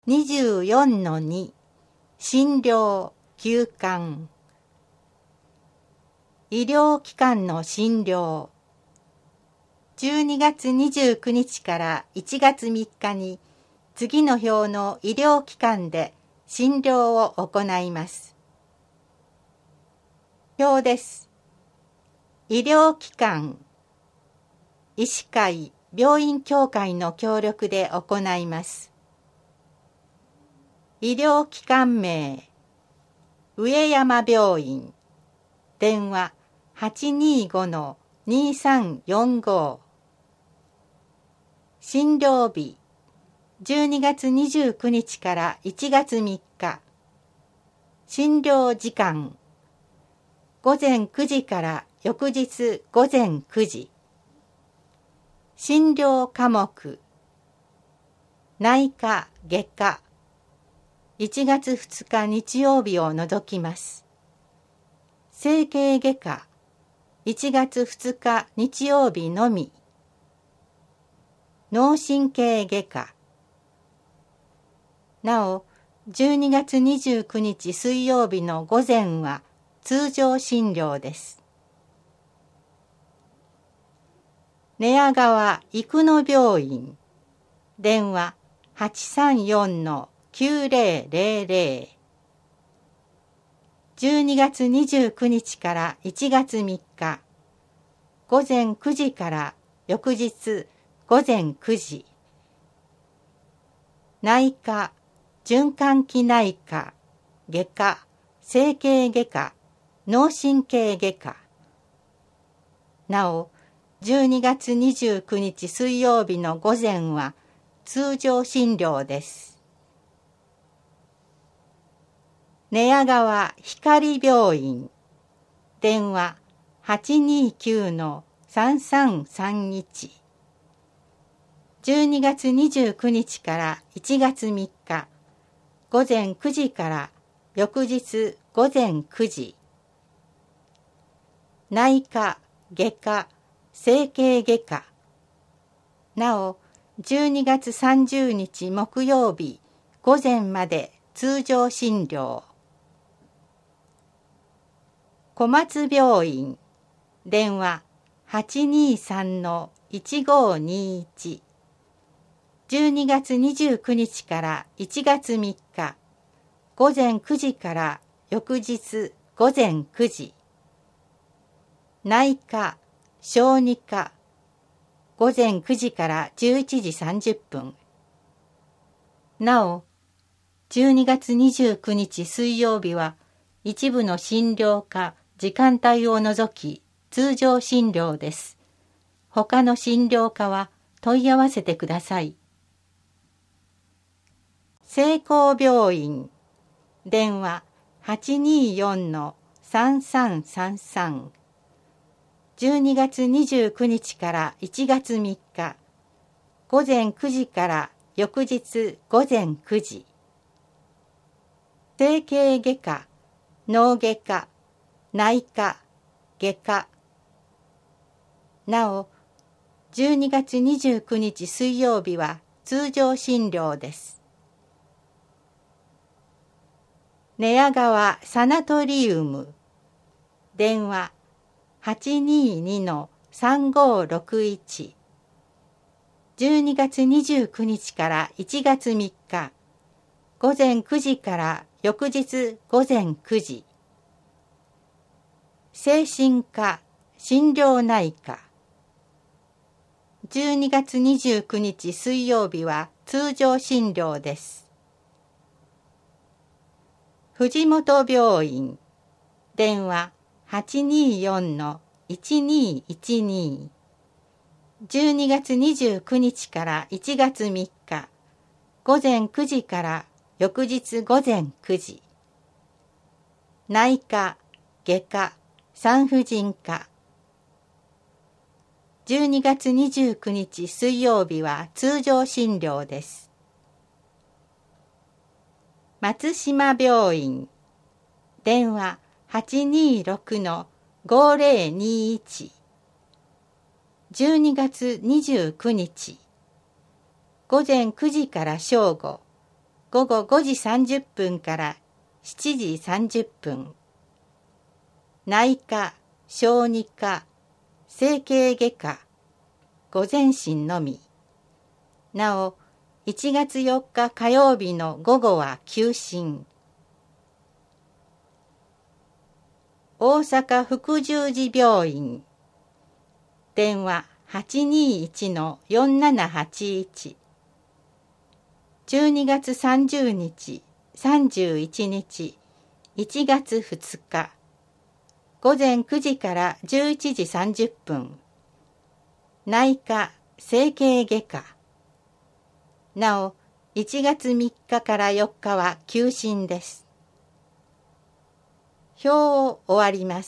24-2診療休館。医療機関の診療。12月29日から1月3日に次の表の医療機関で診療を行います。表です。医療機関、医師会、病院協会の協力で行います。医療機関名、上山病院、電話825-2345。診療日、12月29日から1月3日。診療時間、午前9時から翌日午前9時。診療科目、内科、外科。1月2日日曜日を除きます。整形外科、1月2日日曜日のみ。脳神経外科。なお、12月29日水曜日の午前は通常診療です。寝屋川生野病院、電話834-9000。12月29日から1月3日、午前9時から翌日午前9時。内科、循環器内科、外科、整形外科、脳神経外科。なお、12月29日水曜日の午前は通常診療です。寝屋川光病院、電話829-3331。12月29日から1月3日、午前9時から翌日午前9時。内科、外科、整形外科。なお、12月30日木曜日午前まで通常診療。小松病院、電話823-1521。12月29日から1月3日、午前9時から翌日午前9時。内科、小児科、午前9時から11時30分。なお、12月29日水曜日は一部の診療科、時間帯を除き通常診療です。他の診療科は問い合わせてください。聖光病院、電話824-3333。12月29日から1月3日、午前9時から翌日午前9時。整形外科、脳外科、内科、外科。なお、12月29日水曜日は通常診療です。寝屋川サナトリウム、電話822-3561。12月29日から1月3日、午前9時から翌日午前9時。精神科、心療内科。12月29日水曜日は通常診療です。藤本病院、電話824-1212。12月29日から1月3日、午前9時から翌日午前9時。内科、外科、産婦人科。12月29日水曜日は通常診療です。松島病院、電話826-5021。12月29日、午前9時から正午。 午後5時30分から7時30分。内科、小児科、整形外科、午前診のみ。なお、1月4日火曜日の午後は休診。大阪福十字病院。電話821-4781。12月30日、31日、1月2日。午前9時から11時30分。内科、整形外科。なお、1月3日から4日は休診です。表を終わります。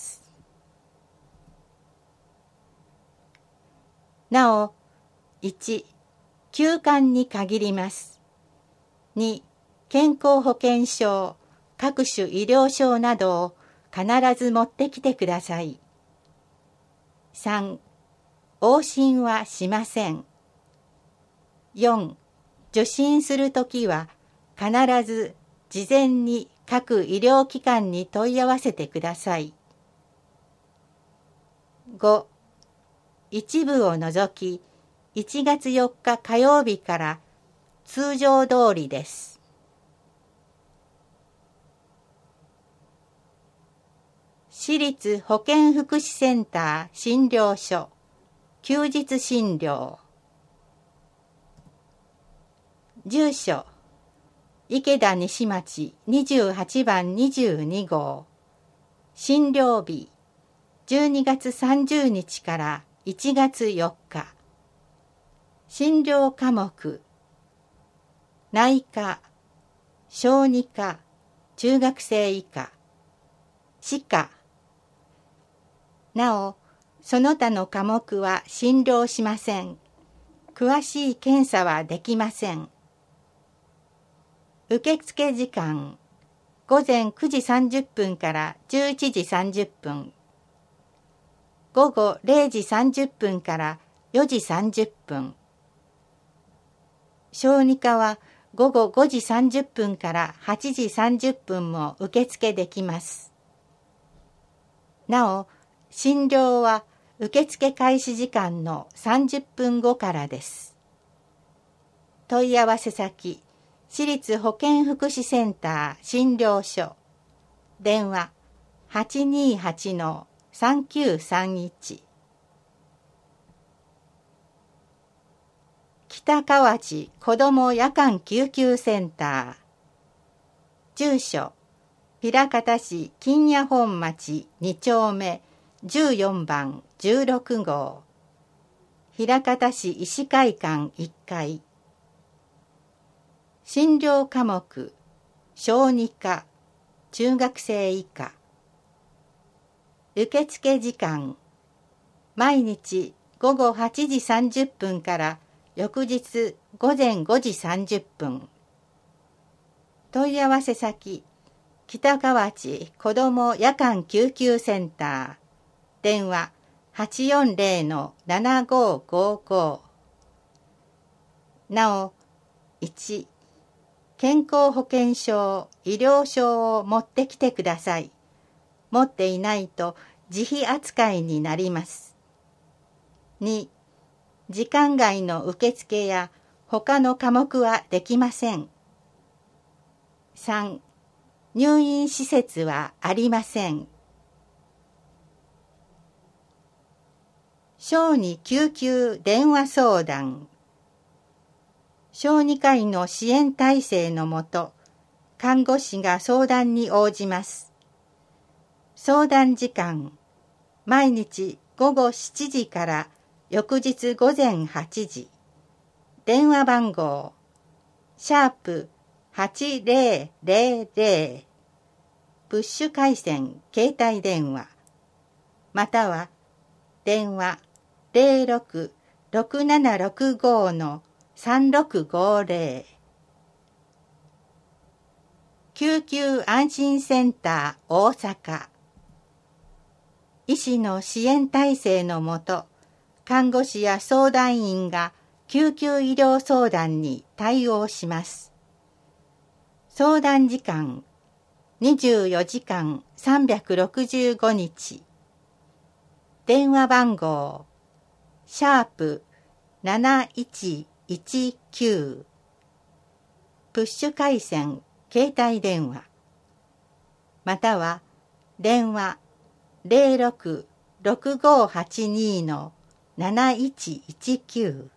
なお、1、休館に限ります。2、健康保険証、各種医療証などを必ず持ってきてください。3、往診はしません。4、受診するときは必ず事前に各医療機関に問い合わせてください。5、一部を除き1月4日火曜日から通常通りです。市立保健福祉センター診療所休日診療。住所池田西町28番22号。診療日12月30日から1月4日。診療科目内科、小児科、中学生以下、歯科。なお、その他の科目は診療しません。詳しい検査はできません。受付時間、午前9時30分から11時30分。午後0時30分から4時30分。小児科は午後5時30分から8時30分も受付できます。なお、診療は受付開始時間の30分後からです。問い合わせ先、市立保健福祉センター診療所。電話828-3931。北河内子ども夜間救急センター。住所枚方市金谷本町2丁目14番16号。枚方市医師会館1階。診療科目小児科、中学生以下。受付時間毎日午後8時30分から翌日午前5時30分。問い合わせ先、北河内子ども夜間救急センター。電話840-7555。なお、1、健康保険証、医療証を持ってきてください。持っていないと自費扱いになります。2、時間外の受付や他の科目はできません。3、入院施設はありません。小児救急電話相談。小児科医の支援体制のもと、看護師が相談に応じます。相談時間、毎日午後7時から翌日午前8時。電話番号、#8000、プッシュ回線携帯電話、または電話06-6765-3650。救急安心センター大阪。医師の支援体制のもと、看護師や相談員が救急医療相談に対応します。 相談時間24時間365日。電話番号#7119。プッシュ回線携帯電話または電話066582-7119